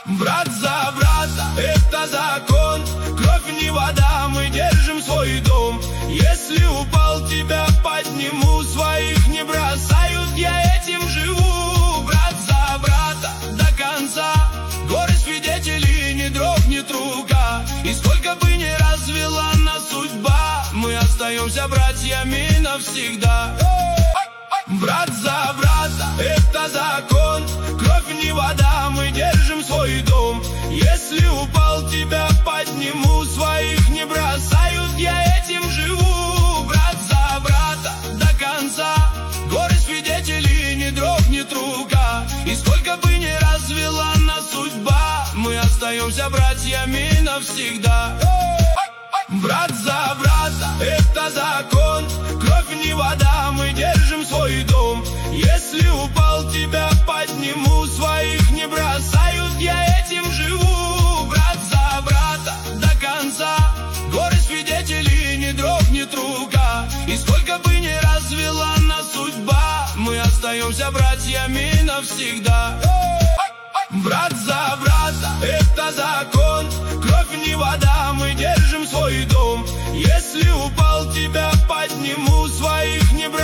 Брат за брата, это закон. Кровь не вода, мы держим свой дом. Если упал, тебя подниму. Своих не бросают, я этим живу. Брат за брата до конца. Горы свидетелей, не дрогнет рука. И сколько бы ни развела нас судьба, мы остаемся братьями навсегда. Брат за брата, это закон. Кровь не вода, мы держим свой дом. Если упал, тебя подниму. Своих не бросают, я этим живу. Брат за брата до конца. Горы свидетелей, не дрогнет рука. И сколько бы ни развела нас судьба, мы остаемся братьями навсегда. Брат за брата, это закон. Кровь не вода, мы держим свой дом. Если упал, тебя подниму. Своих не бросают, я этим живу. Брат за брата до конца. Горы свидетелей, не дрогнет рука. И сколько бы ни развела нас судьба, мы остаемся братьями навсегда. Брат за брата, это закон. Кровь не вода, мы держим свой дом. Если упал, тебя подниму. Своих не бросают.